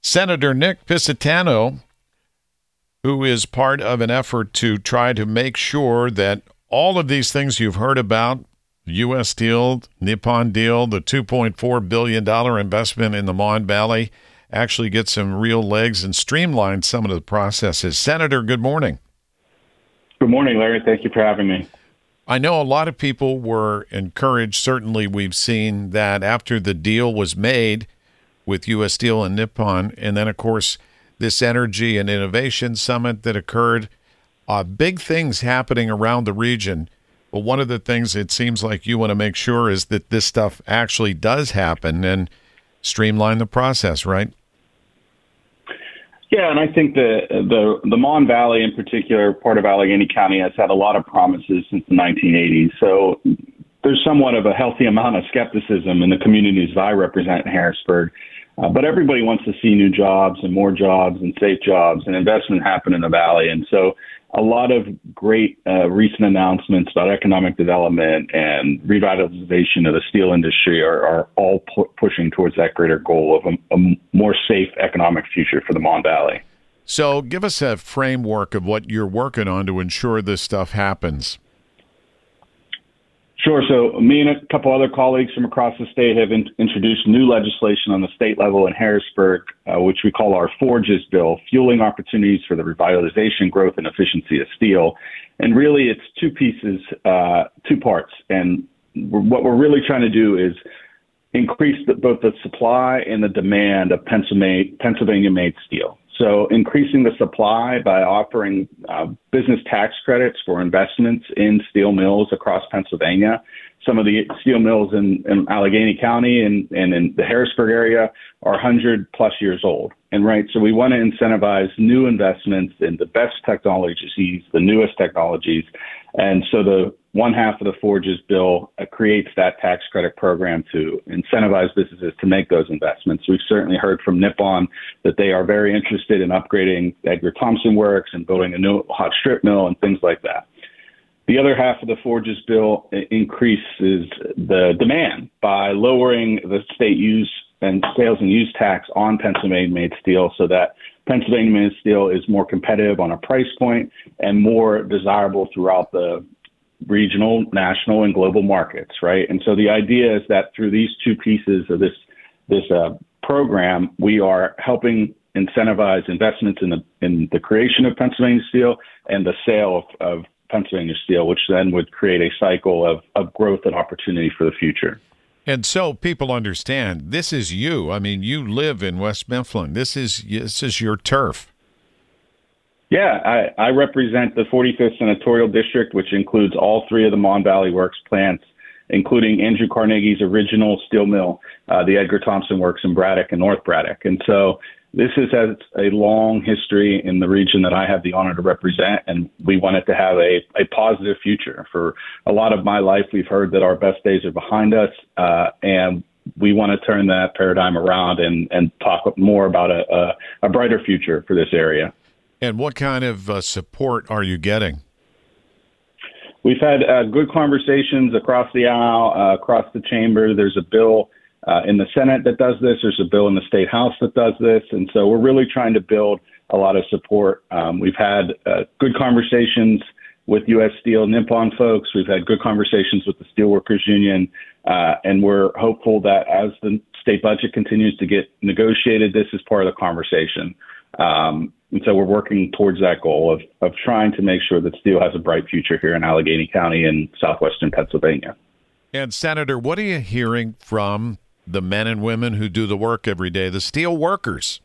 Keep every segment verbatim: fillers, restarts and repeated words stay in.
Senator Nick Piscitano, who is part of an effort to try to make sure that all of these things you've heard about, U S deal, Nippon deal, the two point four billion dollars investment in the Mon Valley, actually get some real legs and streamline some of the processes. Senator, good morning. Good morning, Larry. Thank you for having me. I know a lot of people were encouraged. Certainly, we've seen that after the deal was made with U S Steel and Nippon, and then, of course, this Energy and Innovation Summit that occurred, uh, big things happening around the region. But one of the things it seems like you want to make sure is that this stuff actually does happen and streamline the process, right? Yeah, and I think the the the Mon Valley in particular, part of Allegheny County, has had a lot of promises since the nineteen eighties. So there's somewhat of a healthy amount of skepticism in the communities that I represent in Harrisburg. Uh, but everybody wants to see new jobs and more jobs and safe jobs and investment happen in the Valley. And so a lot of great uh, recent announcements about economic development and revitalization of the steel industry are, are all pu- pushing towards that greater goal of a, a more safe economic future for the Mon Valley. So give us a framework of what you're working on to ensure this stuff happens. Sure. So me and a couple other colleagues from across the state have in- introduced new legislation on the state level in Harrisburg, uh, which we call our Forges Bill, Fueling Opportunities for the Revitalization, Growth, and Efficiency of Steel. And really, it's two pieces, uh, two parts. And we're, what we're really trying to do is increase the, both the supply and the demand of Pennsylvania, Pennsylvania-made steel. So increasing the supply by offering uh, business tax credits for investments in steel mills across Pennsylvania. Some of the steel mills in, in Allegheny County and, and in the Harrisburg area are one hundred plus years old. And right, so we want to incentivize new investments in the best technologies, the newest technologies. And so the one half of the Forges Bill uh, creates that tax credit program to incentivize businesses to make those investments. We've certainly heard from Nippon that they are very interested in upgrading Edgar Thomson Works and building a new hot strip mill and things like that. The other half of the Forges Bill increases the demand by lowering the state use and sales and use tax on Pennsylvania-made steel so that Pennsylvania-made steel is more competitive on a price point and more desirable throughout the regional, national, and global markets, right? And so the idea is that through these two pieces of this this uh, program, we are helping incentivize investments in the in the creation of Pennsylvania steel and the sale of, of Pennsylvania steel, which then would create a cycle of, of growth and opportunity for the future. And so people understand, this is you. I mean, you live in West Mifflin. This is this is your turf. Yeah, I, I represent the forty-fifth Senatorial District, which includes all three of the Mon Valley Works plants, including Andrew Carnegie's original steel mill, uh, the Edgar Thomson Works in Braddock and North Braddock. And so this is, has a long history in the region that I have the honor to represent, and we want it to have a, a positive future. For a lot of my life, we've heard that our best days are behind us, uh, and we want to turn that paradigm around and, and talk more about a, a, a brighter future for this area. And what kind of uh, support are you getting? We've had uh, good conversations across the aisle, uh, across the chamber. There's a bill uh, in the Senate that does this. There's a bill in the State House that does this. And so we're really trying to build a lot of support. Um, we've had uh, good conversations with U S Steel, Nippon folks. We've had good conversations with the Steelworkers Union. Uh, and we're hopeful that as the state budget continues to get negotiated, this is part of the conversation. Um, and so we're working towards that goal of, of trying to make sure that steel has a bright future here in Allegheny County and southwestern Pennsylvania. And Senator, what are you hearing from the men and women who do the work every day, the steel workers?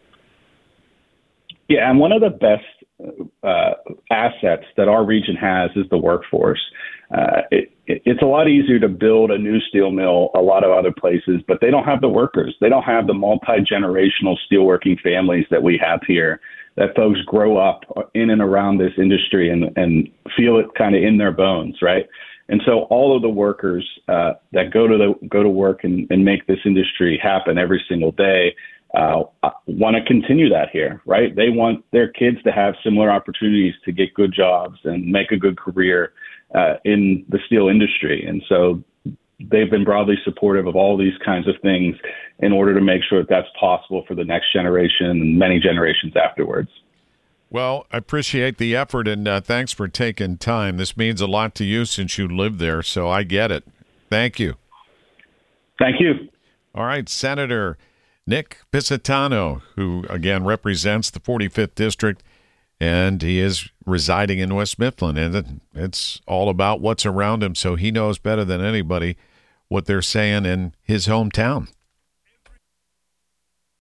Yeah, and one of the best uh, assets that our region has is the workforce. Uh, it, it, it's a lot easier to build a new steel mill a lot of other places, but they don't have the workers. They don't have the multi-generational steelworking families that we have here, that folks grow up in and around this industry and, and feel it kind of in their bones, right? And so all of the workers uh, that go to the go to work and, and make this industry happen every single day uh, want to continue that here, right? They want their kids to have similar opportunities to get good jobs and make a good career uh, in the steel industry. And so they've been broadly supportive of all these kinds of things. in order to make sure that that's possible for the next generation and many generations afterwards. Well, I appreciate the effort, and uh, thanks for taking time. This means a lot to you since you live there, so I get it. Thank you. Thank you. All right, Senator Nick Piscitano, who, again, represents the forty-fifth District, and he is residing in West Mifflin, and it's all about what's around him, so he knows better than anybody what they're saying in his hometown.